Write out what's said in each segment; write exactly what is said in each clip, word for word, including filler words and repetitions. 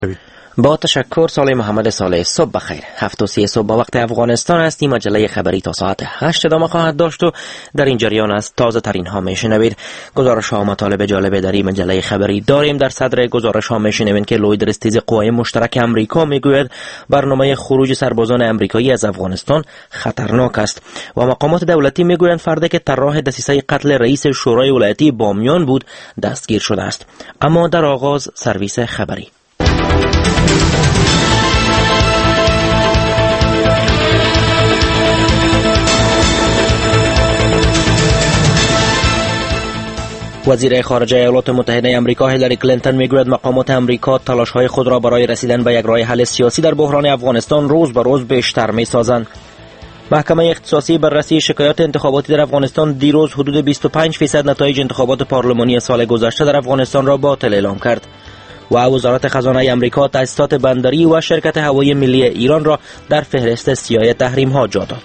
با تشکر صالح محمد صالح. صبح بخیر. هفت و سی صبح با وقت افغانستان است. این مجله خبری تا ساعت هشت ادامه خواهد داشت و در این جریان از تازه ترین ها میشنوید. گزارش ها و مطالب جالب در این مجله خبری داریم. در صدر گزارش ها میشنوید که لوید استیز قوای مشترک امریکا میگوید برنامه خروج سربازان امریکایی از افغانستان خطرناک است و مقامات دولتی میگویند فردی که طراح دسیسه قتل رئیس شورای ولایتی بامیان بود دستگیر شده است. اما در آغاز سرویس خبری. وزیر خارجه ایالات متحده آمریکا هیلاری کلینتون میگوید مقامات آمریکا تلاش‌های خود را برای رسیدن به یک راه حل سیاسی در بحران افغانستان روز به روز بیشتر می‌سازند. محکمه اختصاصی بررسی شکایات انتخاباتی در افغانستان دیروز حدود بیست و پنج درصد نتایج انتخابات پارلمانی سال گذشته در افغانستان را باطل اعلام کرد و وزارت خزانه آمریکا تأسیسات بندری و شرکت هوایی ملی ایران را در فهرست سیاه تحریم‌ها جا داد.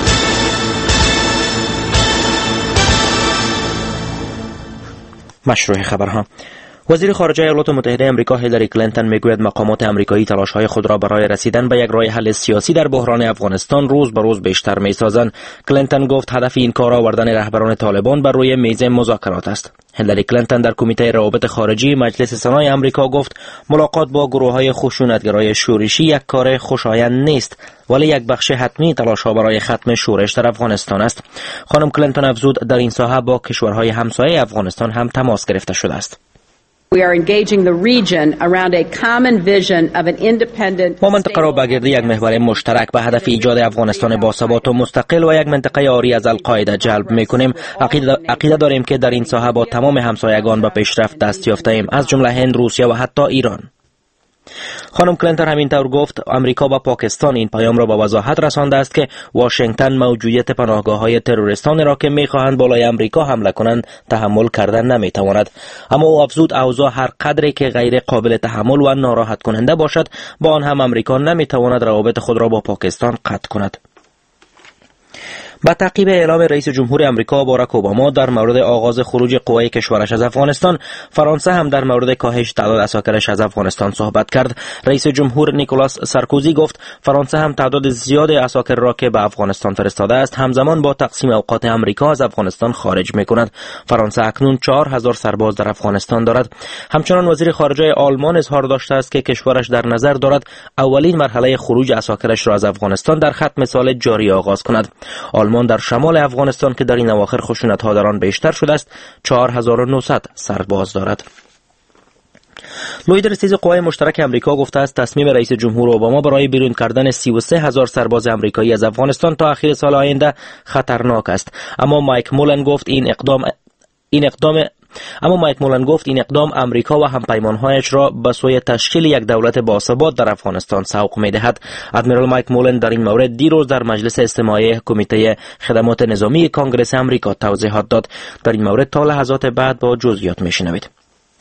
مشروع خبرها. وزیر خارجه ایالات متحده آمریکا هیلاری کلینتون میگوید مقامات آمریکایی تلاش‌های خود را برای رسیدن به یک راه حل سیاسی در بحران افغانستان روز به روز بیشتر می‌سازند. کلینتون گفت هدف این کار آوردن رهبران طالبان بر روی میز مذاکرات است. هیلاری کلینتون در کمیته روابط خارجی مجلس سنای آمریکا گفت ملاقات با گروه‌های خشونتگرای شورشی یک کار خوشایند نیست ولی یک بخش حتمی تلاش‌ها برای ختم شورش در افغانستان است. خانم کلینتون افزود در این ساحه با کشورهای همسایه افغانستان هم تماس گرفته شده است. We are engaging the region around a common vision of an independent. ما منطقه را به گرد یک محور مشترک به هدف ایجاد افغانستان باثبات و مستقل و یک منطقه عاری از القاعده جلب می‌کنیم. عقیده, عقیده داریم که در این ساحه با تمام همسایگان به پیشرفت دست یافته‌ایم، از جمله هند، روسیه و حتی ایران. خانم کلینتون همینطور گفت آمریکا با پاکستان این پیام را با وضاحت رسانده است که واشنگتن موجودیت پناهگاه‌های تروریستان را که می‌خواهند بالای آمریکا حمله کنند تحمل کردن نمی‌تواند. اما او افزود اوضاع هر قدری که غیر قابل تحمل و ناراحت کننده باشد با آن هم آمریکا نمی‌تواند روابط خود را با پاکستان قطع کند. با تعقیب اعلام رئیس جمهور آمریکا باراک اوباما در مورد آغاز خروج قوای کشورش از افغانستان، فرانسه هم در مورد کاهش تعداد عساکرش از افغانستان صحبت کرد. رئیس جمهور نیکولاس سارکوزی گفت فرانسه هم تعداد زیاد عساکر را که به افغانستان فرستاده است همزمان با تقسیم اوقات آمریکا از افغانستان خارج می‌کند. فرانسه اکنون چهار هزار سرباز در افغانستان دارد. همچنان وزیر خارجه آلمان اظهار داشته است که کشورش در نظر دارد اولین مرحله خروج عساکرش را از افغانستان در ختم سال جاری آغاز کند. آلمان در شمال افغانستان که در این اواخر خشونت‌ها در آن بیشتر شده است چهار هزار و نهصد سرباز دارد. لوید استیز قوای مشترک امریکا گفته است تصمیم رئیس جمهور اوباما برای بیرون کردن سی و سه هزار سرباز امریکایی از افغانستان تا آخر سال آینده خطرناک است. اما مایک مولن گفت این اقدام این اقدام اما مایک مولن گفت این اقدام امریکا و همپیمانهایش را به سوی تشکیل یک دولت باثبات در افغانستان سوق می‌دهد. ادمیرال مایک مولن در این مورد دیروز در مجلس استماعی کمیته خدمات نظامی کنگره آمریکا توضیحات داد. در این مورد تا لحظات بعد با جزئیات می‌شنوید.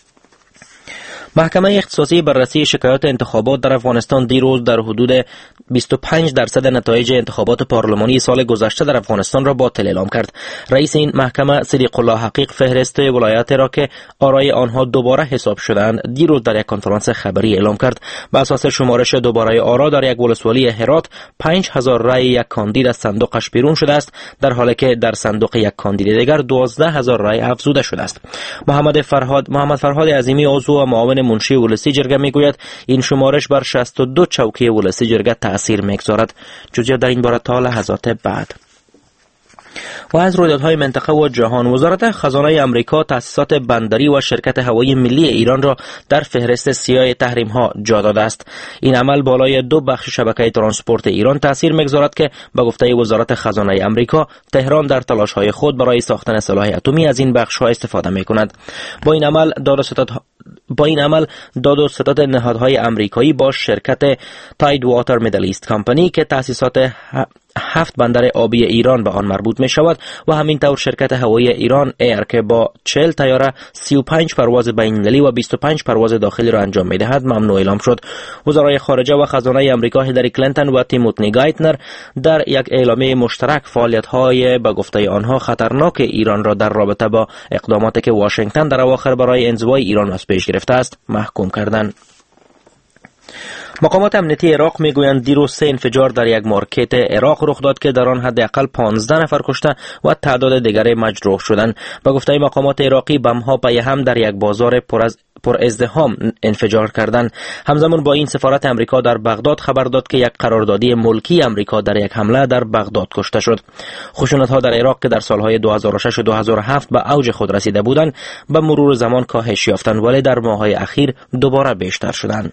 محکمه اختصاصی بررسی شکایات انتخابات در افغانستان دیروز در حدود بیست و پنج درصد نتایج انتخابات پارلمانی سال گذشته در افغانستان را باطل اعلام کرد. رئیس این محکمه صدیق الله حقیق فهرست ولایات را که آرای آنها دوباره حساب شدند دیروز در یک کنفرانس خبری اعلام کرد. بر اساس شمارش دوباره آرا در یک ولسوالی هرات پنج هزار رای یک کاندید از صندوقش بیرون شده است، در حالی که در صندوق یک کاندید دیگر دوازده هزار رای افزوده شده است. محمد فرهاد محمد فرهاد عظیمی عضو و معاون منشی ولسی جرگه میگوید این شمارش بر شصت و دو چوکی ولسی جرگه تأثیر میگذارد. جزئیات در این باره تا لحظات بعد. و از رویدادهای منطقه و جهان، وزارت خزانه آمریکا تأسیسات بندری و شرکت هوایی ملی ایران را در فهرست سیاه تحریم‌ها جا داده است. این عمل بالای دو بخش شبکه ترانسپورت ایران تأثیر میگذارد که به گفته وزارت خزانه آمریکا تهران در تلاش‌های خود برای ساختن سلاح اتمی از این بخش‌ها استفاده می‌کند. با این عمل داد و ستد با این عمل داد و ستد نهادهای آمریکایی با شرکت تاید واتر میدل ایست کمپانی که تأسیسات هفت بندر آبی ایران به آن مربوط می شود و همینطور شرکت هوایی ایران ایر که با چهل طیاره سی و پنج پرواز بین‌المللی و بیست و پنج پرواز داخلی را انجام می دهد ممنوع اعلام شد. وزرای خارجه و خزانه آمریکا هیلاری کلینتون و تیموتنی گایتنر در یک اعلامیه مشترک فعالیت‌های به گفته آنها خطرناک ایران را در رابطه با اقداماتی که واشنگتن در اواخر برای انزوای ایران از پیش گرفته است محکوم کردند. مقامات امنیتی عراق میگویند دیروز سه انفجار در یک مارکت عراق رخ داد که در آن حداقل پانزده نفر کشته و تعداد دیگری مجروح شدند. به گفته مقامات عراقی بم‌ها پی هم در یک بازار پر از پر ازدحام انفجار کردند. همزمان با این سفارت امریکا در بغداد خبر داد که یک قراردادی ملکی امریکا در یک حمله در بغداد کشته شد. خشونت‌ها در عراق که در سالهای دو هزار و شش و دو هزار و هفت به اوج خود رسیده بودند، به مرور زمان کاهش یافتند ولی در ماه‌های اخیر دوباره بیشتر شدند.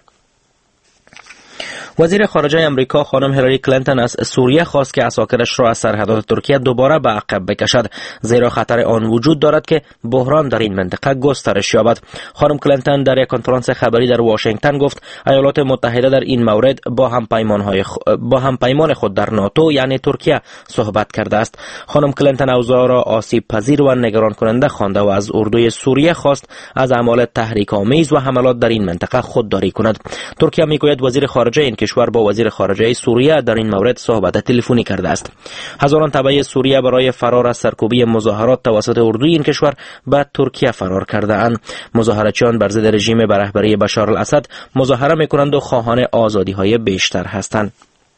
وزیر خارجه امریکا خانم هیلاری کلینتون از سوریه خواست که عساکرش را از سرحدات ترکیه دوباره به عقب بکشد، زیرا خطر آن وجود دارد که بحران در این منطقه گسترش یابد. خانم کلینتون در یک کنفرانس خبری در واشنگتن گفت ایالات متحده در این مورد با هم پیمان‌های خ... با هم پیمان خود در ناتو یعنی ترکیه صحبت کرده است. خانم کلینتون اوضاع را آسیب پذیر و نگران کننده خوانده و از اردوی سوریه خواست از اعمال تحریک‌آمیز و حملات در این منطقه خودداری کند. ترکیه میگوید وزیر خارجه این کشور با وزیر خارجه سوریه در این مورد صحبت تلفنی کرده است. هزاران تبع سوریه برای فرار از سرکوبی مظاهرات توسط اردوی این کشور به ترکیه فرار کرده اند. مظاهرچیان بر ضد رژیم به رهبری بشار الاسد مظاهره میکنند و خواهان آزادی‌های بیشتر هستند.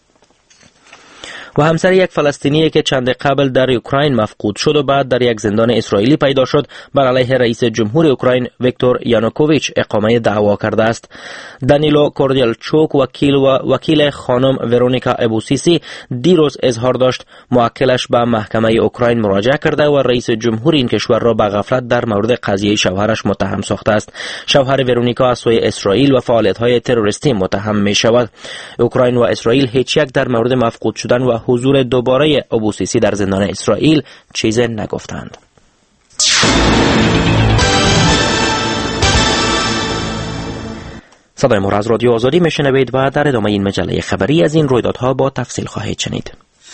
و همسر یک فلسطینی که چند قبل در اوکراین مفقود شد و بعد در یک زندان اسرائیلی پیدا شد بر علیه رئیس جمهور اوکراین ویکتور یانوکوویچ اقامه دعوا کرده است. دانیلو کوردیالچوک وکیل و وکیل خانم ورونیکا ابوسیسی دیروز اظهار داشت موکلش به محکمه اوکراین مراجعه کرده و رئیس جمهور این کشور را به غفلت در مورد قضیه شوهرش متهم ساخته است. شوهر ورونیکا از سوی اسرائیل و فعالیت‌های تروریستی متهم می شود. اوکراین و اسرائیل هیچ یک در مورد مفقود شدن و حضور دوباره ابوسیسی در زندان اسرائیل چیزی نگفتند. صدای ما را از رادیو آزادی میشنوید و در ادامه این مجله خبری از این رویدادها با تفصیل خواهید شنید.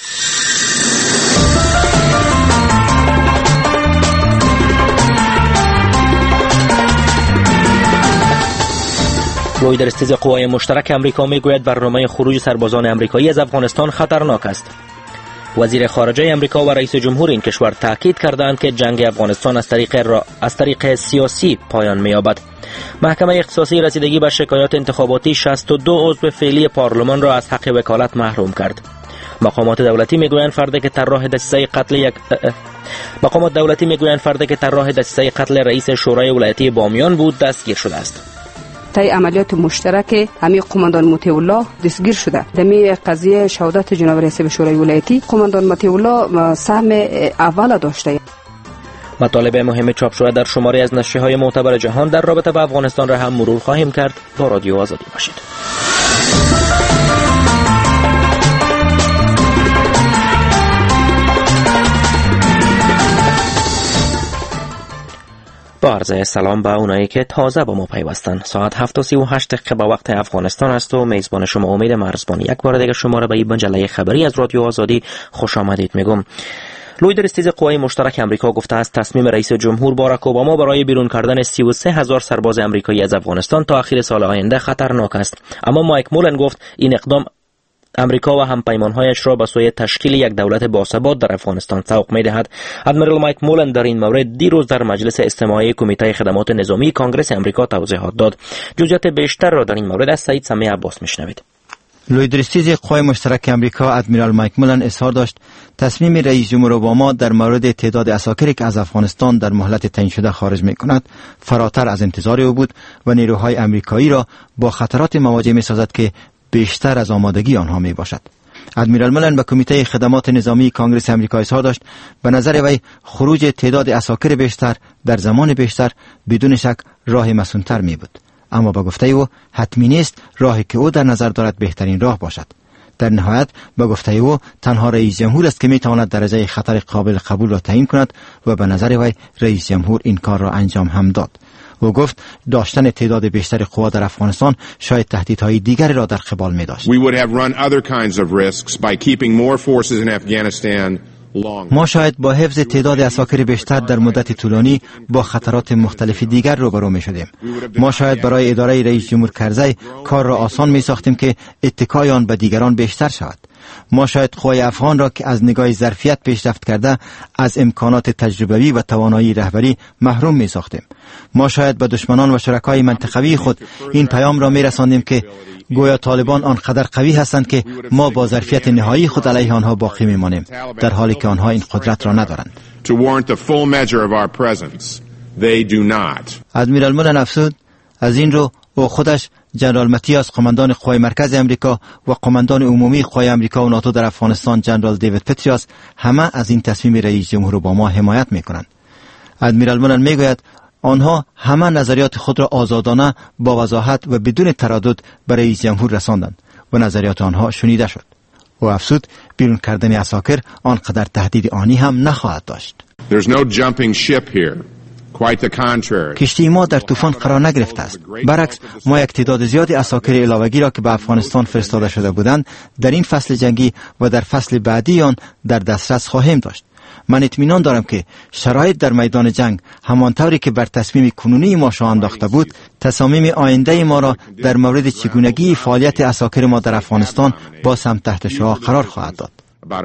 روی در استیز قوای مشترک امریکا میگوید برنامه خروج سربازان امریکایی از افغانستان خطرناک است. وزیر خارجه امریکا و رئیس جمهور این کشور تاکید کردند که جنگ افغانستان از طریق را از طریق سیاسی پایان می‌یابد. محکمه اختصاصی رسیدگی به شکایات انتخاباتی شصت و دو عضو فعلی پارلمان را از حق وکالت محروم کرد. مقامات دولتی میگویند فردی که طراح دسیسه قتل یک مقامات دولتی میگویند فردی که طراح دسیسه قتل رئیس شورای ولایتی بامیان بود دستگیر شده است. طی عملیات مشترک همه قماندان مطیع الله دستگیر شده. در قضیه شهادت جناب رئیس شورای ولایتی قماندان مطیع الله سهم اول داشته. مطالب مهم چاپ شده در شماری از نشریه‌های معتبر جهان در رابطه با افغانستان را هم مرور خواهیم کرد. با رادیو آزادی باشید. با عرض سلام به اونایی که تازه با ما پیوستن. ساعت هفت و سی و هشت دقیقه به وقت افغانستان است و میزبان شما امید مرزبان یک بار دیگه شما را به این مجله خبری از رادیو آزادی خوش آمدید میگم. لوی در استیز قوای مشترک امریکا گفته است تصمیم رئیس جمهور باراک اوباما برای بیرون کردن سی و سه هزار سرباز امریکایی از افغانستان تا آخر سال آینده خطرناک است. اما مایک مولن گفت این اقدام امریکا و همپیمانهایش را به سوی تشکیل یک دولت باثبات در افغانستان سوق می‌دهد. ادمیرال مایک مولن در این مورد دیروز در مجلس استماعی کمیته خدمات نظامی کانگرس امریکا توضیحات داد. جزئیات بیشتر را در این مورد از سعید سمیع عباس میشنوید. لوی در استیز قوای مشترک امریکا ادمیرال مایک مولن اظهار داشت تصمیم رئیس جمهور اوباما در مورد تعداد عساکری که از افغانستان در مهلت تعیین شده خارج می‌کند فراتر از انتظار او بود و نیروهای امریکایی را با خطرات مواجه می‌سازد که بیشتر از آمادگی آنها می باشد. ادمیرال مولن به کمیته خدمات نظامی کانگرس امریکا اظهار داشت به نظر وی خروج تعداد عساکر بیشتر در زمان بیشتر بدون شک راه مسئول‌تر می بود، اما با گفته او حتمی نیست راهی که او در نظر دارد بهترین راه باشد. در نهایت با گفته او تنها رئیس جمهور است که می تواند درجه خطر قابل قبول را تعیین کند و به نظر وی رئیس جمهور این کار را انجام هم داد. او گفت داشتن تعداد بیشتر قوا در افغانستان شاید تهدیدهای دیگری را در قبال می داشت. We would have run other kinds of risks by keeping more forces in Afghanistan long. ما شاید با حفظ تعداد عساکر بیشتر در مدت طولانی با خطرات مختلف دیگر روبرو می شدیم. ما شاید برای اداره رئیس جمهور کرزی کار را آسان می ساختیم که اتکای آن به دیگران بیشتر شود. ما شاید قوای افغان را که از نگاه ظرفیت پیشرفت کرده از امکانات تجربوی و توانایی رهبری محروم می ساختیم. ما شاید به دشمنان و شرکای منطقوی خود این پیام را می رساندیم که گویا طالبان آنقدر قوی هستند که ما با ظرفیت نهایی خود علیه آنها باقی می مانیم، در حالی که آنها این قدرت را ندارند. ادمیرال مولن افزود از این رو او خودش، جنرال متیاس قماندان قوای مرکز امریکا و قماندان عمومی قوای امریکا و ناتو در افغانستان جنرال دیوید پتریاس همه از این تصمیم رئیس جمهور اوباما حمایت میکنند. ادمیرال مولن میگوید آنها همه نظریات خود را آزادانه با وضاحت و بدون تردد به رئیس جمهور رساندند و نظریات آنها شنیده شد. او افزود بیرون کردن عساکر آنقدر تهدید آنی هم نخواهد داشت. There's no jumping ship here. Quite the contrary. کشتی ما در طوفان قرار نگرفته است. برعکس ما یک تعداد زیادی عساکر علاوگی را که به افغانستان فرستاده شده بودند در این فصل جنگی و در فصل بعدی آن در دسترس خواهیم داشت. من اطمینان دارم که شرایط در میدان جنگ همانطوری که بر تصمیم کنونی ما شاه انداخته بود، تصامیم آینده ما را در مورد چگونگی فعالیت عساکر ما در افغانستان با هم تحت شعاع قرار خواهد داد.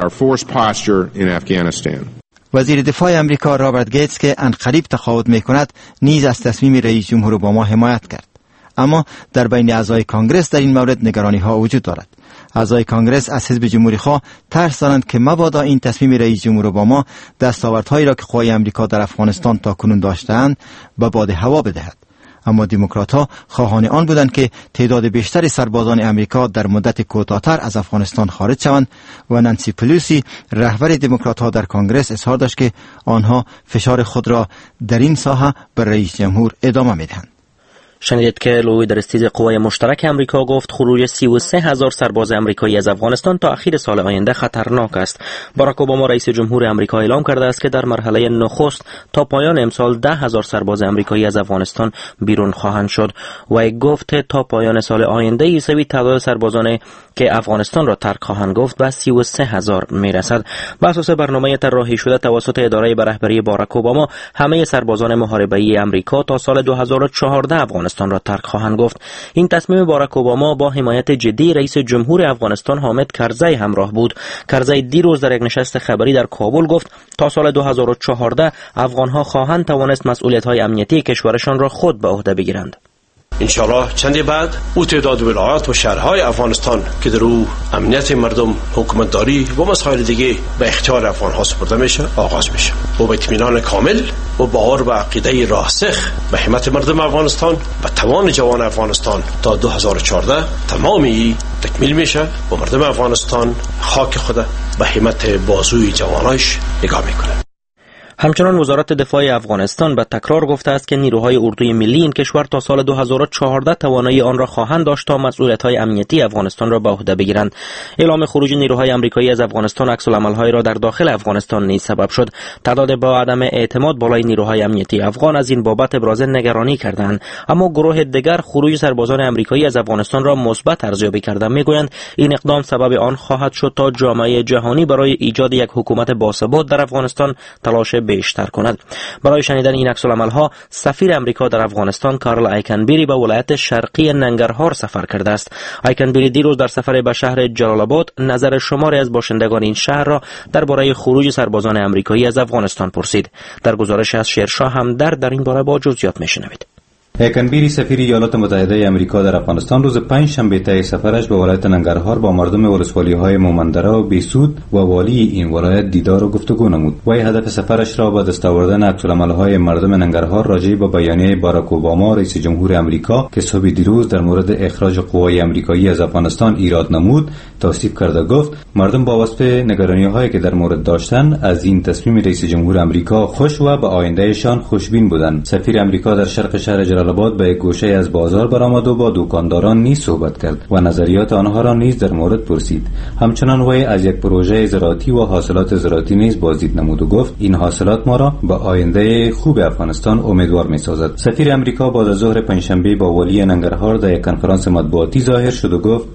وزیر دفاع امریکا رابرت گیتس که عنقریب تقاعد می‌کند نیز از تصمیم رئیس جمهور اوباما حمایت کرد. اما در بین اعضای کانگرس در این مورد نگرانی‌ها وجود دارد. اعضای کانگرس از حزب جمهوری‌خواه ترس دارند که مبادا این تصمیم رئیس جمهور اوباما دستاوردهایی را که قوای امریکا در افغانستان تاکنون داشته‌اند به باد هوا بدهد. اما دموکرات‌ها خواهان آن بودند که تعداد بیشتر سربازان امریکا در مدت کوتاه‌تر از افغانستان خارج شوند و نانسی پلوسی رهبر دموکرات‌ها در کانگرس اظهار داشت که آنها فشار خود را در این ساحه بر رئیس جمهور ادامه می‌دهند. شنیدید که لوید رئیس قوای مشترک امریکا گفت خروج سی و سه هزار سرباز امریکایی از افغانستان تا اخیر سال آینده خطرناک است. باراک اوباما رئیس جمهور امریکا اعلام کرده است که در مرحله نخست تا پایان امسال ده هزار سرباز امریکایی از افغانستان بیرون خواهند شد و گفت تا پایان سال آینده عیسوی تعداد سربازان که افغانستان را ترک خواهند گفت به سی و سه هزار میرسد. بر اساس برنامه طراحی شده توسط اداره به رهبری باراک اوباما همه سربازان محاربه‌ای امریکا تا سال دو هزار و چهارده افغانستان را ترک خواهند گفت. این تصمیم باراک اوباما با حمایت جدی رئیس جمهور افغانستان حامد کرزی همراه بود. کرزی دیروز در یک نشست خبری در کابل گفت تا سال دو هزار و چهارده افغانها خواهند توانست مسئولیت‌های امنیتی کشورشان را خود به عهده بگیرند. انشالله چندی بعد او تعداد ولایات و شهرهای افغانستان که در او امنیت مردم، حکومتداری و مسائل دیگه به اختیار افغانها سپرده میشه آغاز میشه و با اطمینان کامل و باور و عقیده راسخ به همت مردم افغانستان و توان جوان افغانستان تا دو هزار و چهارده تمامی تکمیل میشه و مردم افغانستان خاک خود به همت بازوی جوانایش نگاه میکنه. همچنان وزارت دفاع افغانستان به تکرار گفته است که نیروهای اردوی ملی این کشور تا سال دو هزار و چهارده توانایی آن را خواهند داشت تا مسئولیت‌های امنیتی افغانستان را به عهده بگیرند. اعلام خروج نیروهای آمریکایی از افغانستان عکس‌العمل‌هایی را در داخل افغانستان نیز سبب شد. تعداد با عدم اعتماد بالای نیروهای امنیتی افغان از این بابت ابراز نگرانی کردند، اما گروه دیگر خروج سربازان آمریکایی از افغانستان را مثبت ارزیابی کردند. میگویند این اقدام سبب آن خواهد شد تا جامعه جهانی برای ایجاد یک حکومت باثبات در افغانستان تلاش بیشتر کند. برای شنیدن این عکس‌العمل‌ها سفیر امریکا در افغانستان کارل آیکنبری به ولایت شرقی ننگرهار سفر کرده است. آیکنبری دیروز در سفر به شهر جلال آباد نظر شماری از باشندگان این شهر را درباره خروج سربازان امریکایی از افغانستان پرسید. در گزارش از شیرشاه همدرد در این باره با جزئیات میشنوید. آیکنبری سفیر ایالات متحده آمریکا در افغانستان روز پنج شنبه طی سفرش به ولایت ننگرهار با مردم ولسوالی‌های مومندره و بیسود و والی این ولایت دیدار و گفتگو نمود. وی هدف سفرش را با دست آوردن عکس‌العمل‌های مردم ننگرهار راجع به بیانیه باراک اوباما رئیس جمهور آمریکا که صبح دیروز در مورد اخراج قوای آمریکایی از افغانستان ایراد نمود توصیف کرده. گفت مردم با وصف نگرانی‌هایی که در مورد داشتن از این تصمیم رئیس جمهور آمریکا خوش و به آیندهشان خوشبین بودند. سفیر آمریکا در شرق شهر جلال آباد به گوشه از بازار برآمد و با دکانداران نیز صحبت کرد و نظریات آنها را نیز در مورد پرسید. همچنان وی از یک پروژه زراعتی و حاصلات زراعتی نیز بازدید نمود و گفت این حاصلات ما را به آینده خوب افغانستان امیدوار می‌سازد. سفیر آمریکا بعد از ظهر پنجشنبه با والی ننگرهار در یک کنفرانس مطبوعاتی ظاهر شد و گفت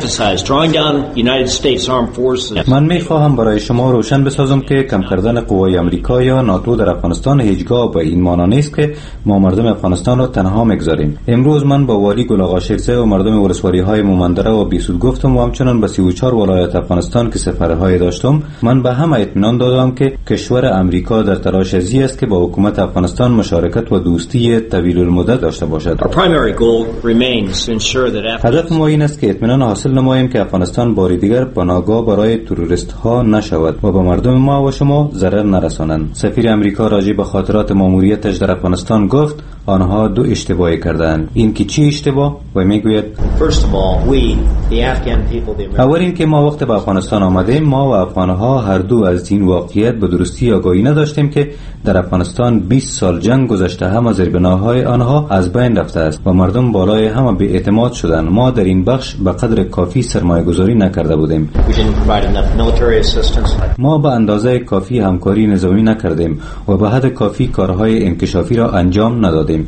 من می‌خواهم برای شما روشن بسازم که کم کردن قوای آمریکا یا ناتو در افغانستان هیچگاه به این معنا نیست که ما مردم افغانستان را تنها میگذاریم. امروز من با والی گل آقا شیرزه و مردم ولسوالی‌های مومندره و بیسود گفتم و همچنان به سی و چهار ولایت افغانستان که سفرهای داشتم، من به همه اطمینان دادم که کشور امریکا در تلاش ازی است که با حکومت افغانستان مشارکت و دوستی طویل المدت داشته باشد. هدف ما این است که اطمینان حاصل نماییم که افغانستان باری دیگر پناهگاه برای تروریست ها نشود و به مردم ما و شما ضرر نرسانند. سفیر امریکا راجع به خاطرات ماموریتش در افغانستان گفت آنها دو اشتباهی کردند. این که چی اشتباه؟ و میگوید اول این که ما وقت به افغانستان آمدیم ما و افغانها هر دو از این واقعیت به درستی آگاهی نداشتیم که در افغانستان بیست سال جنگ گذشته، هم زیربناهای آنها از بین رفته است و مردم بالای همه بی اعتماد شدند. ما در این بخش به قدر کافی سرمایه گذاری نکرده بودیم. ما به اندازه کافی همکاری نظامی نکردیم و به حد کافی کارهای انکشافی را انجام ندادیم.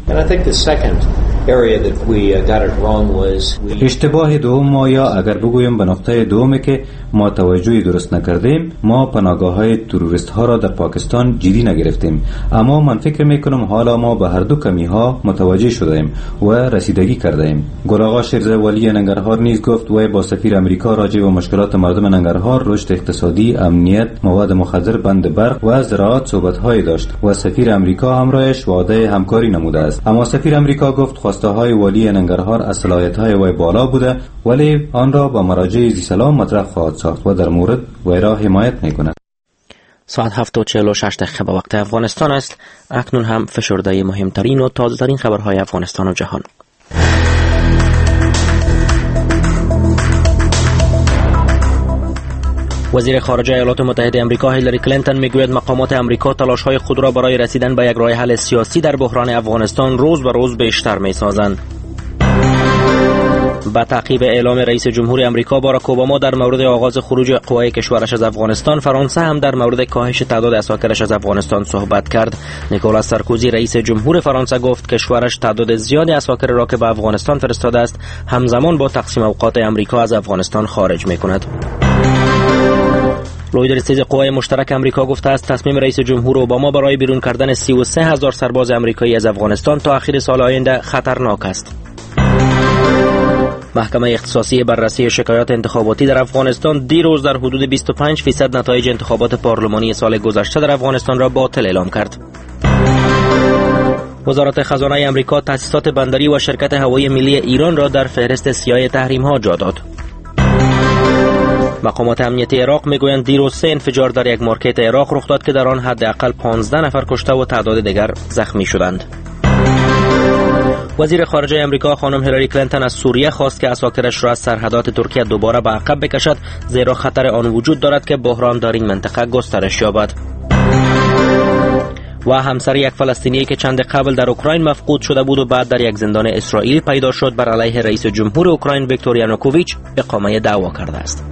اشتباه دوم ما، یا اگر بگویم به نقطه دومی که ما توجهی درست نکردیم، ما پناهگاه‌های تروریست ها را در پاکستان جدی نگرفتیم. اما من فکر میکنم حالا ما به هر دو کمی ها متوجه شدیم و رسیدگی کردیم. گل آقا شیرزه والی ننگرهار نیز گفت و با سفیر امریکا راجع به مشکلات مردم ننگرهار، رشد اقتصادی، امنیت، مواد مخدر، بند برق و زراعت صحبت‌هایی داشت و سفیر امریکا همراهش وعده همکاری نموده است. اما سفیر امریکا گفت خواسته های والی ننگرهار از صلاحیت‌های وی بالا بوده، ولی آن را با مراجع ذی سلام مطرح خواهد ساخت و در مورد وی را حمایت می‌کند. ساعت هفت و چهل و شش دقیقه به وقت افغانستان است. اکنون هم فشرده مهمترین و تازه ترین خبرهای افغانستان و جهان. وزیر خارجه ایالات متحده آمریکا هیلاری کلینتون میگوید مقامات آمریکا تلاش‌های خود را برای رسیدن به یک راه حل سیاسی در بحران افغانستان روز به روز بیشتر می‌سازند. با تعقیب اعلام رئیس جمهور آمریکا باراک اوباما در مورد آغاز خروج قوای کشورش از افغانستان، فرانسه هم در مورد کاهش تعداد اساکرش از افغانستان صحبت کرد. نیکولاس سارکوزی رئیس جمهور فرانسه گفت کشورش تعداد زیادی اساکر را که به افغانستان فرستاده است همزمان با تقسیم اوقات آمریکا از افغانستان خارج می‌کند. لوید رئیس قوای مشترک آمریکا گفته است تصمیم رئیس جمهور اوباما برای بیرون کردن سی و سه هزار سرباز آمریکایی از افغانستان تا آخر سال آینده خطرناک است. محکمه اختصاصی بررسی شکایات انتخاباتی در افغانستان دیروز در حدود بیست و پنج فیصد نتایج انتخابات پارلمانی سال گذشته در افغانستان را باطل اعلام کرد. وزارت خزانه آمریکا تأسیسات بندری و شرکت هوایی ملی ایران را در فهرست سیاه تحریم‌ها جا داد. مقامات امنیتی عراق میگویند دیروز سه انفجار در یک مارکت عراق رخ داد که در آن حداقل پانزده نفر کشته و تعداد دیگر زخمی شدند. وزیر خارجه آمریکا خانم هیلاری کلینتون از سوریه خواست که اساکرش را از سرحدات ترکیه دوباره به عقب بکشد، زیرا خطر آن وجود دارد که بحران در این منطقه گسترش یابد. و همسر یک فلسطینی که چند قبل در اوکراین مفقود شده بود و بعد در یک زندان اسرائیل پیدا شد، بر علیه رئیس جمهور اوکراین ویکتور یانوکوویچ اقامه دعوا کرده است.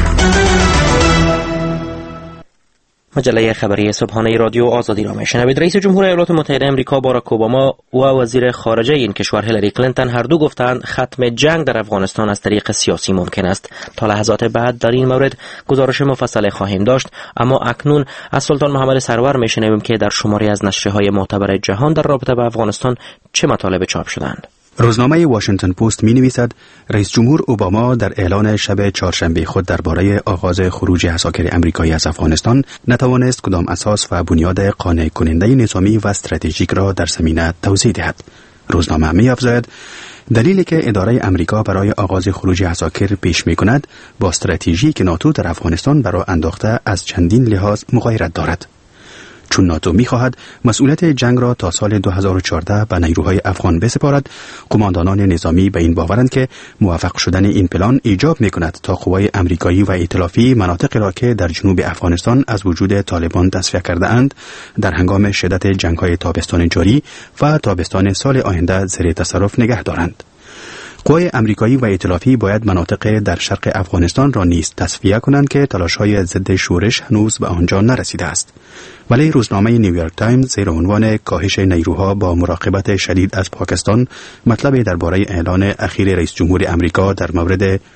مجله خبری صبحانه رادیو آزادی را میشنوید. رئیس جمهور ایالات متحده آمریکا باراک اوباما و وزیر خارجه این کشور هیلاری کلینتون هر دو گفتند ختم جنگ در افغانستان از طریق سیاسی ممکن است. تا لحظات بعد در این مورد گزارش مفصل خواهیم داشت، اما اکنون از سلطان محمد سرور میشنویم که در شماری از نشریه‌های معتبر جهان در رابطه با افغانستان چه مطالب چاپ شدند. روزنامه واشنگتن پست می نویسد رئیس جمهور اوباما در اعلان شب چهارشنبه خود درباره آغاز خروج عساکر آمریکایی از افغانستان نتوانست کدام اساس و بنیاد قانع کننده نظامی و استراتژیک را در زمینه توضیح دهد. روزنامه می افزاید دلیلی که اداره امریکا برای آغاز خروج عساکر پیش می کند با استراتژی که ناتو در افغانستان برای انداخته از چندین لحاظ مغایرت دارد. چون ناتو می‌خواهد مسئولیت جنگ را تا سال دو هزار و چهارده به نیروهای افغان بسپارد، قماندانان نظامی به این باورند که موفق شدن این پلان ایجاب می‌کند تا قوای آمریکایی و ائتلافی مناطق را که در جنوب افغانستان از وجود طالبان تصفیه کرده اند در هنگام شدت جنگ‌های تابستان جاری و تابستان سال آینده زیر تصرف نگه دارند. قوای آمریکایی و ائتلافی باید مناطق در شرق افغانستان را نیز تصفیه کنند که تلاش‌های ضد شورش هنوز به آنجا نرسیده است. ولی روزنامه نیویورک تایمز زیر عنوان کاهش نیروها با مراقبت شدید از پاکستان مطلب درباره اعلان اخیر رئیس جمهور آمریکا در مورد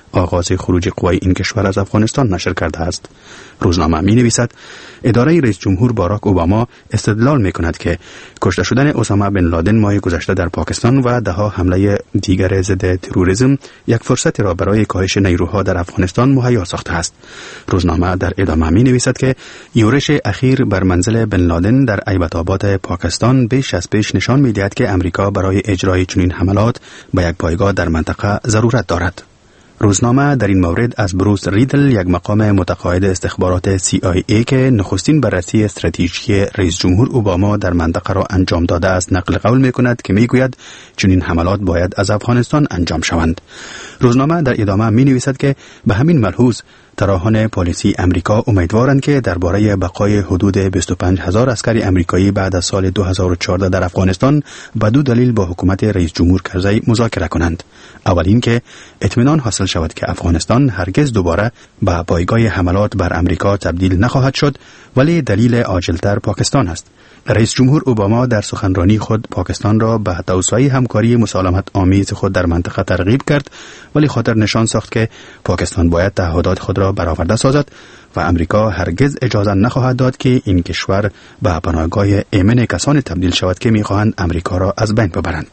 آغاز خروج قوای این کشور از افغانستان نشر کرده است. روزنامه می نویسد اداره رئیس جمهور باراک اوباما استدلال می کند که کشته شدن اسامه بن لادن ماه گذشته در پاکستان و دهها حمله دیگر ضد تروریسم یک فرصت را برای کاهش نیروها در افغانستان مهیا ساخته است. روزنامه در ادامه می نویسد که یورش اخیر بر منزل بن لادن در ایبت آباد پاکستان بیش از پیش نشان می دهد که امریکا برای اجرای چنین حملات به یک پایگاه در منطقه ضرورت دارد. روزنامه در این مورد از بروس ریدل، یک مقام متقاعد استخبارات سی آی ای که نخستین بررسی استراتژیکی رئیس جمهور اوباما در منطقه را انجام داده است، نقل قول می کند که می گوید چنین حملات باید از افغانستان انجام شوند. روزنامه در ادامه می نویسد که به همین ملحوظ طراحان پالیسی امریکا امیدوارند که درباره بقای حدود بیست و پنج هزار عسکر امریکایی بعد از سال دو هزار و چهارده در افغانستان به دو دلیل با حکومت رئیس جمهور کرزی مذاکره کنند. اول این که اطمینان حاصل شود که افغانستان هرگز دوباره به پایگاه حملات بر امریکا تبدیل نخواهد شد، ولی دلیل عاجلتر پاکستان است. رئیس جمهور اوباما در سخنرانی خود پاکستان را به توسعه همکاری مسالمت آمیز خود در منطقه ترغیب کرد، ولی خاطر نشان ساخت که پاکستان باید تعهدات خود را برآورده سازد و امریکا هرگز اجازه نخواهد داد که این کشور به پناهگاه ایمن کسانی تبدیل شود که می‌خواهند امریکا را از بین ببرند.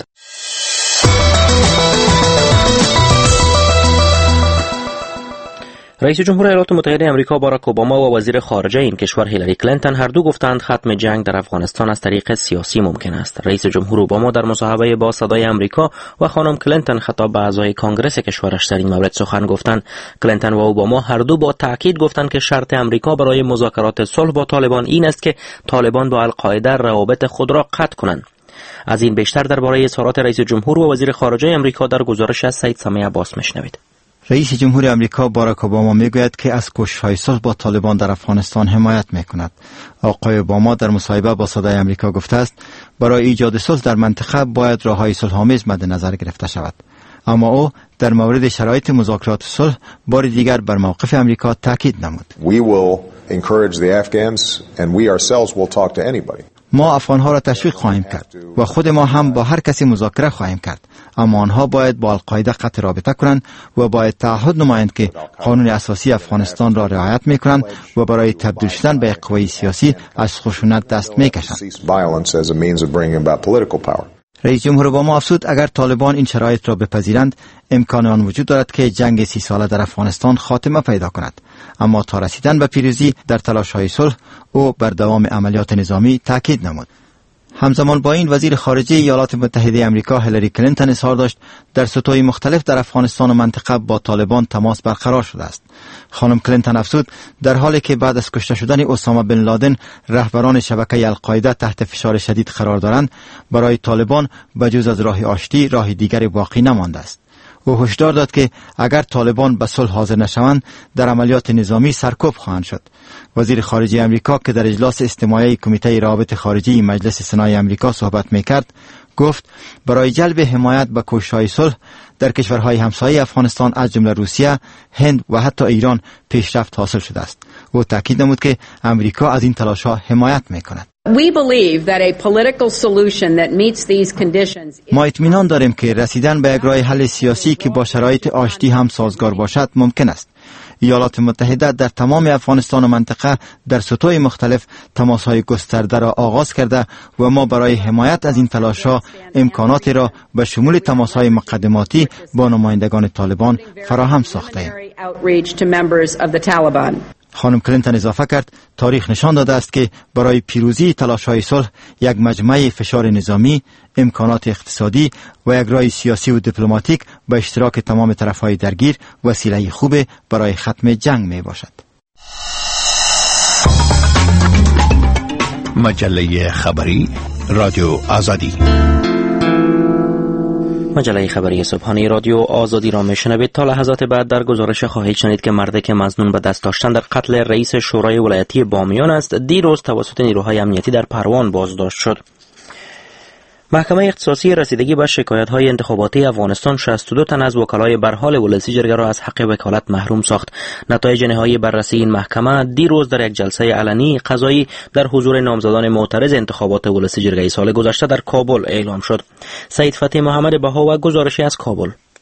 رئیس جمهور ایالات متحده آمریکا باراک اوباما و وزیر خارجه این کشور هیلاری کلینتون هر دو گفتند ختم جنگ در افغانستان از طریق سیاسی ممکن است. رئیس جمهور اوباما در مصاحبه با صدای آمریکا و خانم کلینتون خطاب به اعضای کانگرس کشورش در این مورد سخن گفتند. کلینتون و اوباما هر دو با تاکید گفتند که شرط آمریکا برای مذاکرات صلح با طالبان این است که طالبان با القاعده روابط خود را قطع کنند. از این بیشتر درباره اظهارات رئیس جمهور و وزیر خارجه آمریکا در گزارش از سید سمیع عباس میشنوید. رئیس جمهور آمریکا باراک اوباما میگوید که از کوشش‌های صلح با طالبان در افغانستان حمایت میکند. آقای اوباما در مصاحبه با صدای آمریکا گفته است برای ایجاد صلح در منطقه باید راه‌های صلح‌آمیز مد نظر گرفته شود. اما او در مورد شرایط مذاکرات صلح بار دیگر بر موقف آمریکا تاکید نمود. We will encourage the Afghans and we ourselves will talk to anybody. ما افغانها را تشویق خواهیم کرد و خود ما هم با هر کسی مذاکره خواهیم کرد، اما آنها باید با القاعده قطع رابطه کنند و باید تعهد نمایند که قانون اساسی افغانستان را رعایت میکنند و برای تبدیل شدن به قوه سیاسی از خشونت دست میکشند. رئیس جمهور اوباما افزود اگر طالبان این شرایط را بپذیرند امکان آن وجود دارد که جنگ سی ساله در افغانستان خاتمه پیدا کند، اما تا رسیدن به پیروزی در تلاش‌های صلح او بر دوام عملیات نظامی تاکید نمود. همزمان با این وزیر خارجه ایالات متحده آمریکا هیلاری کلینتون اظهار داشت در سطوح مختلف در افغانستان و منطقه با طالبان تماس برقرار شده است. خانم کلینتون افزود در حالی که بعد از کشته شدن اسامه بن لادن رهبران شبکه القاعده تحت فشار شدید قرار دارند، برای طالبان بجز از راه آشتی راه دیگری باقی نمانده است. او هشدار داد که اگر طالبان به صلح حاضر نشوند در عملیات نظامی سرکوب خواهند شد. وزیر خارجه آمریکا که در اجلاس اجتماعی کمیته روابط خارجی مجلس سنای آمریکا صحبت میکرد گفت برای جلب حمایت به کوشش‌های صلح در کشورهای همسایه افغانستان از جمله روسیه، هند و حتی ایران پیشرفت حاصل شده است. او تاکید نمود که آمریکا از این تلاش‌ها حمایت میکند. We believe that a political solution that meets these conditions. ما اطمینان داریم که رسیدن به یک راه حل سیاسی که با شرایط آشتی هم سازگار باشد ممکن است. ایالات متحده در تمام افغانستان و منطقه در سطوح مختلف تماس‌های گسترده را آغاز کرده و ما برای حمایت از این تلاش‌ها امکاناتی را به شمول تماس‌های مقدماتی با نمایندگان طالبان فراهم ساخته‌ایم. خانم کلینتون اضافه کرد تاریخ نشان داده است که برای پیروزی تلاش‌های صلح یک مجمع فشار نظامی، امکانات اقتصادی و یک راه سیاسی و دیپلماتیک به اشتراک تمام طرف‌های درگیر وسیله خوب برای ختم جنگ می باشد. مجله خبری رادیو آزادی. مجله خبری صبحانه رادیو آزادی را میشنوید. تا لحظات بعد در گزارش خواهید شنید که مردی که مظنون به دست داشتن در قتل رئیس شورای ولایتی بامیان است دیروز توسط نیروهای امنیتی در پروان بازداشت شد. محکمه اختصاصی رسیدگی به شکایت‌های انتخاباتی افغانستان شصت و دو تن از وکلای برحال ولسی جرگه را از حق وکالت محروم ساخت. نتایج نهایی بررسی این محکمه دیروز در یک جلسه علنی قضایی در حضور نامزدان معترض انتخابات ولسی جرگه سال گذشته در کابل اعلام شد. سید فتحی محمد بها و گزارشی از کابل.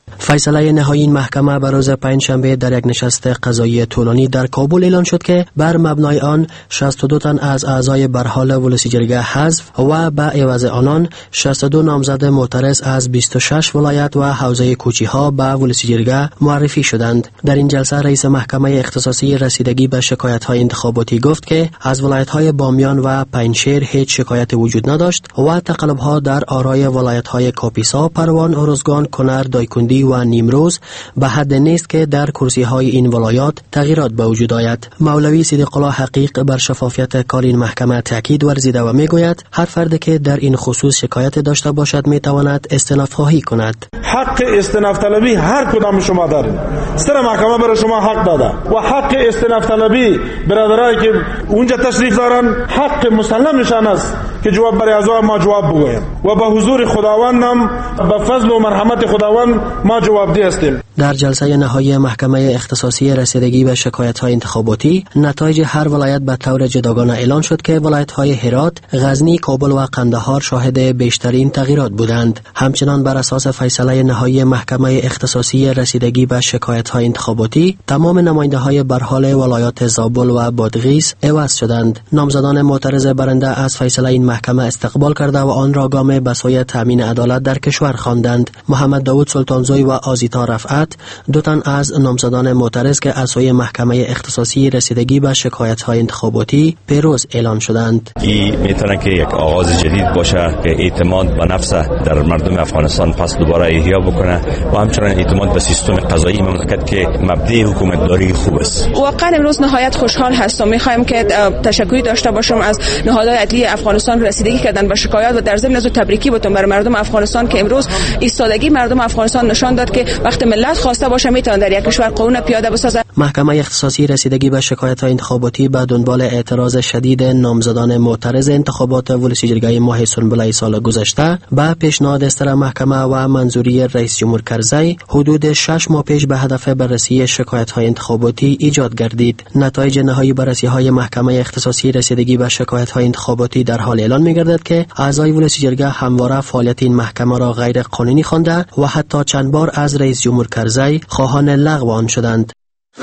فیصله نهایی این محکمه بر روز پنجشنبه در یک نشست قضایی طولانی در کابل اعلان شد که بر مبنای آن شصت و دو تن از اعضای برحال ولسی جرگه حذف و به عوض آنان شصت و دو نامزد معترض از بیست و شش ولایت و حوزه کوچی ها به ولسی جرگه معرفی شدند. در این جلسه رئیس محکمه اختصاصی رسیدگی به شکایت های انتخاباتی گفت که از ولایت های بامیان و پنجشیر هیچ شکایت وجود نداشت و تقلب ها در آرای ولایت های کاپیسا، پروان، ارزگان، کنر، دایکندی و نیمروز به حد نیست که در کرسی های این ولایات تغییرات به وجود آید. مولوی صدیق الله حقیق بر شفافیت کار این محکمه تاکید ورزیده و میگوید هر فرد که در این خصوص شکایت داشته باشد میتواند استئناف خواهی کند. حق استئناف طلبی هر کدام شما دارید. سر محکمه برای شما حق داده و حق استئناف طلبی برادرایی که اونجا تشریف دارن حق مسلم نشان است که جواب برای ازوا ما جواب بگویم و به حضور خداوندم به فضل و مرحمت خداوند ما جواب ده هستیم. در جلسه نهایی محکمه اختصاصی رسیدگی به شکایت‌های انتخاباتی نتایج هر ولایت به طور جداگانه اعلان شد که ولایت‌های هرات، غزنی، کابل و قندهار شاهد بیشترین تغییرات بودند. همچنان بر اساس فیصله نهایی محکمه اختصاصی رسیدگی به شکایت‌های انتخاباتی تمام نماینده‌های برحال ولایات زابل و بادغیس عوض شدند. نامزدان معترض برنده از فیصله این محکمه استقبال کرده و آن را گام به سوی تامین عدالت در کشور خواندند. محمد داوود سلطانزوی و آزیتا رفعت دو تن از نامزدان معترض که از سوی محکمه اختصاصی رسیدگی به شکایت‌های انتخاباتی پیروز اعلان شدند. این میتونه که یک آغاز جدید باشه که اعتماد به نفس در مردم افغانستان پس دوباره احیا بکنه و همچنین اعتماد به سیستم قضایی مملکت که مبدأ حکومتداری خوب است. واقعا امروز نهایت خوشحال هستم. میخوایم که تشکری داشته باشم از نهادهای عدلی افغانستان رسیدگی کردن به شکایات و در ضمن از تبریکی بتون برای مردم افغانستان که امروز ایستادگی مردم افغانستان نشان داد که وقتی ملت خواسته باشه میتونه در یک کشور قانون پیاده بسازه. محکمه اختصاصی رسیدگی به شکایت‌های انتخاباتی به دنبال اعتراض شدید نامزدان معترض انتخابات ولسی جرگه ماه سنبله سال گذشته به پیشنهاد استر محکمه و منظوری رئیس جمهور کرزی حدود شش ماه پیش به هدف بررسی شکایت‌های انتخاباتی ایجاد گردید. نتایج نهایی بررسی‌های محکمه اختصاصی رسیدگی به شکایت‌های انتخاباتی در حال اعلان می‌گردد که اعضای ولسی جرگه همواره فعالیت این محکمه را غیر قانونی خوانده و حتی چند بار از رئیس جمهور کرزی خواهان لغو آن شدند.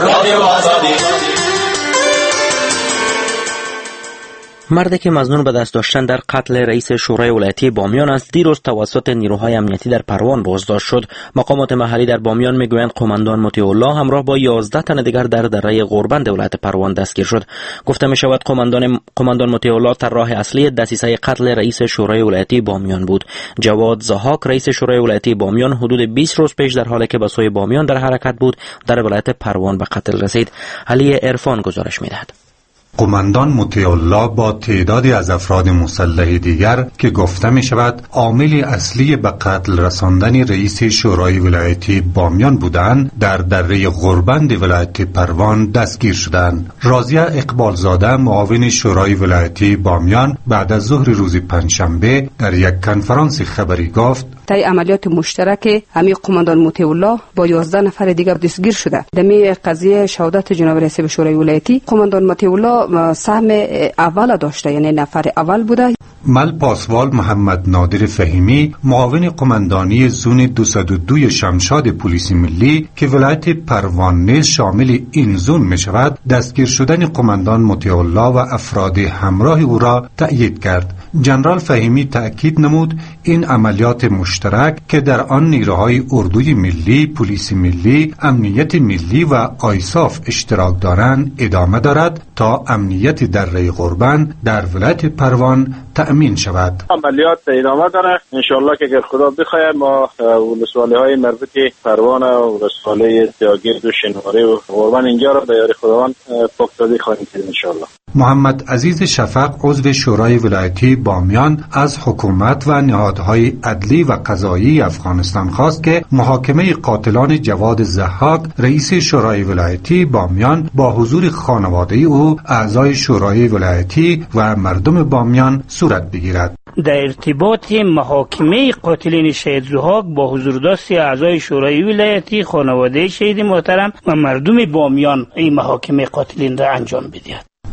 مردی که مظنون به دست داشتن در قتل رئیس شورای ولایتی بامیان است دیروز توسط نیروهای امنیتی در پروان بازداشت شد. مقامات محلی در بامیان میگویند قماندان مطیع الله همراه با یازده تن دیگر در دره غربند ولایت پروان دستگیر شد. گفته می شود قماندان قماندان مطیع الله طراح اصلی دسیسه قتل رئیس شورای ولایتی بامیان بود. جواد زهاک رئیس شورای ولایتی بامیان حدود بیست روز پیش در حالی که به سوی بامیان در حرکت بود در ولایت پروان به قتل رسید. علی عرفان گزارش میدهد. قماندان مطیع الله با تعدادی از افراد مسلح دیگر که گفته می شود عامل اصلی به قتل رساندن رئیس شورای ولایتی بامیان بودند در دره غربند ولایت پروان دستگیر شدند. راضیه اقبالزاده معاون شورای ولایتی بامیان بعد از ظهر روز پنجشنبه در یک کنفرانس خبری گفت طی عملیات مشترک امی قماندان مطیع الله با یازده نفر دیگر دستگیر شده. دمی قضیه شهادت جناب رئیس شورای ولایتی قماندان مطیع الله سهم اول داشته، یعنی نفر اول بوده. مل پاسوال محمد نادر فهیمی معاون قماندانی زون دویست و دو شمشاد پلیس ملی که ولایت پروان نیز شامل این زون می شود دستگیر شدن قماندان مطیع الله و افراد همراه او را تأیید کرد. جنرال فهیمی تأکید نمود این عملیات مشترک که در آن نیروهای اردوی ملی، پلیس ملی، امنیت ملی و آیساف اشتراک دارند ادامه دارد تا امنیت دره غربند در ولایت پروان تأمین شود. عملیات ادامه داره ان شاء الله که اگر خدا بخواهد ما ولسوالی های مربوط پروان و ولسوالی تیاگرد و شنواره و غربان اینجا را به یاری خداوند پاکسازی خواهیم کرد ان شاء الله. محمد عزیز شفق عضو شورای ولایتی بامیان از حکومت و نهادهای عدلی و قضایی افغانستان خواست که محاکمه قاتلان جواد ضحاک رئیس شورای ولایتی بامیان با حضور خانواده او، اعضای شورای ولایتی و مردم بامیان صورت بگیرد. در ارتباط محاکمه قاتلین شهید ضحاک با حضور داشت اعضای شورای ولایتی، خانواده شهید محترم و مردم بامیان این محاکمه قاتلین را انجام بدهد.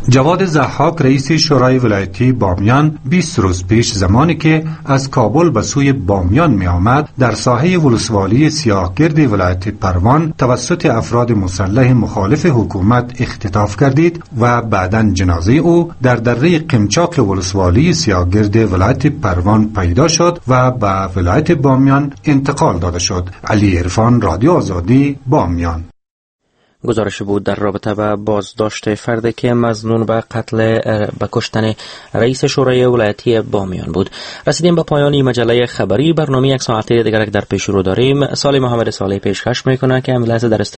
جواد ضحاک رئیس شورای ولایتی بامیان بیست روز پیش زمانی که از کابل به سوی بامیان می آمد در ساحه ولسوالی سیاهگرد ولایت پروان توسط افراد مسلح مخالف حکومت اختطاف گردید و بعداً جنازه او در دره قمچاق ولسوالی سیاهگرد ولایت پروان پیدا شد و به ولایت بامیان انتقال داده شد. علی عرفان، رادیو آزادی، بامیان. گزارش بود در رابطه با بازداشت فردی که مظنون به قتل به کشتن رئیس شورای ولایتی بامیان بود. رسیدیم به پایان این مجله خبری. برنامه یک ساعته دیگر در پیش رو داریم. سالی محمد صالح پیشکش میکنه که امروز در